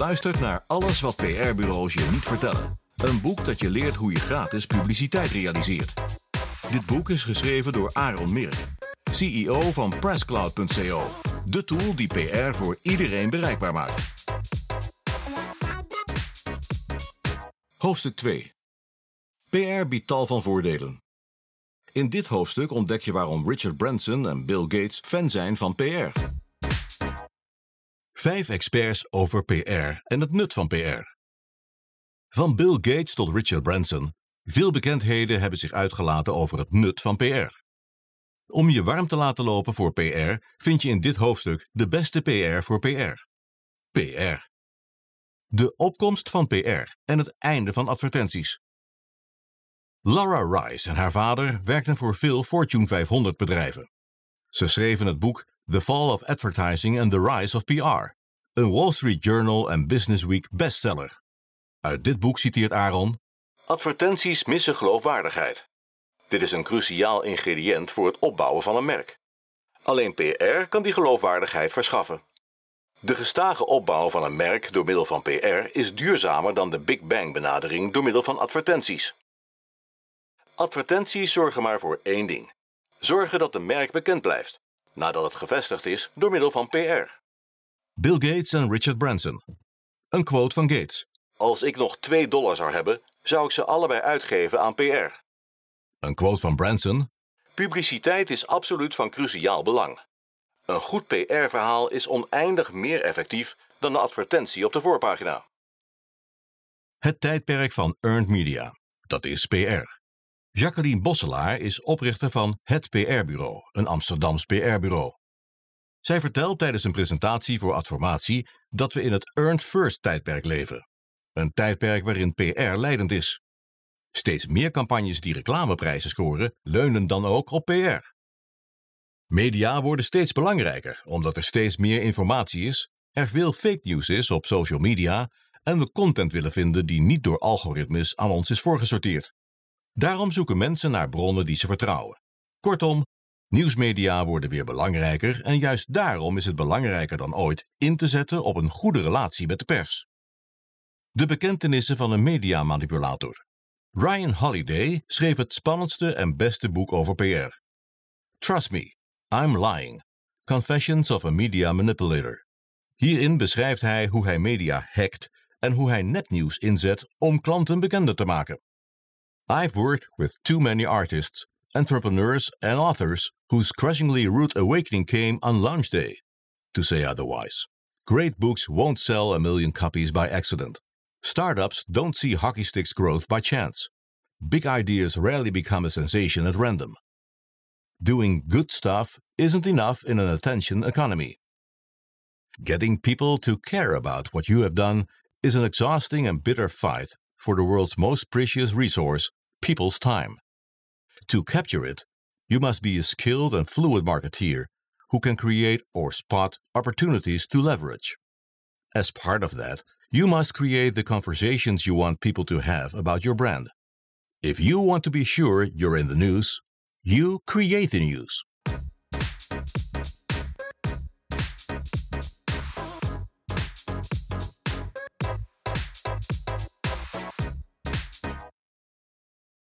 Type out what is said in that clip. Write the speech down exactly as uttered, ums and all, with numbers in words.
luistert naar Alles wat P R-bureaus je niet vertellen. Een boek dat je leert hoe je gratis publiciteit realiseert. Dit boek is geschreven door Aaron Mirk, C E O van Presscloud punt co. De tool die P R voor iedereen bereikbaar maakt. Hoofdstuk twee. P R biedt tal van voordelen. In dit hoofdstuk ontdek je waarom Richard Branson en Bill Gates fan zijn van P R. Vijf experts over P R en het nut van P R. Van Bill Gates tot Richard Branson, veel bekendheden hebben zich uitgelaten over het nut van P R. Om je warm te laten lopen voor P R vind je in dit hoofdstuk de beste P R voor P R. P R. De opkomst van P R en het einde van advertenties. Laura Rice en haar vader werkten voor veel Fortune vijfhonderd bedrijven. Ze schreven het boek The Fall of Advertising and the Rise of P R, een Wall Street Journal en Business Week bestseller. Uit dit boek citeert Aaron: advertenties missen geloofwaardigheid. Dit is een cruciaal ingrediënt voor het opbouwen van een merk. Alleen P R kan die geloofwaardigheid verschaffen. De gestage opbouw van een merk door middel van P R is duurzamer dan de Big Bang benadering door middel van advertenties. Advertenties zorgen maar voor één ding: zorgen dat een merk bekend blijft, nadat het gevestigd is door middel van P R. Bill Gates en Richard Branson. Een quote van Gates: als ik nog twee dollar zou hebben, zou ik ze allebei uitgeven aan P R. Een quote van Branson: publiciteit is absoluut van cruciaal belang. Een goed P R-verhaal is oneindig meer effectief dan de advertentie op de voorpagina. Het tijdperk van earned media, dat is P R. Jacqueline Bosselaar is oprichter van Het P R-bureau, een Amsterdams P R-bureau. Zij vertelt tijdens een presentatie voor Adformatie dat we in het earned first tijdperk leven. Een tijdperk waarin P R leidend is. Steeds meer campagnes die reclameprijzen scoren, leunen dan ook op P R. Media worden steeds belangrijker, omdat er steeds meer informatie is, er veel fake news is op social media en we content willen vinden die niet door algoritmes aan ons is voorgesorteerd. Daarom zoeken mensen naar bronnen die ze vertrouwen. Kortom, nieuwsmedia worden weer belangrijker en juist daarom is het belangrijker dan ooit in te zetten op een goede relatie met de pers. De bekentenissen van een mediamanipulator. Ryan Holiday schreef het spannendste en beste boek over P R. Trust Me, I'm Lying. Confessions of a Media Manipulator. Hierin beschrijft hij hoe hij media hackt en hoe hij nepnieuws inzet om klanten bekender te maken. I've worked with too many artists, entrepreneurs and authors whose crushingly rude awakening came on launch day, to say otherwise. Great books won't sell a million copies by accident. Startups don't see hockey sticks growth by chance. Big ideas rarely become a sensation at random. Doing good stuff isn't enough in an attention economy. Getting people to care about what you have done is an exhausting and bitter fight for the world's most precious resource, people's time. To capture it, you must be a skilled and fluid marketeer who can create or spot opportunities to leverage. As part of that, you must create the conversations you want people to have about your brand. If you want to be sure you're in the news, you create the news.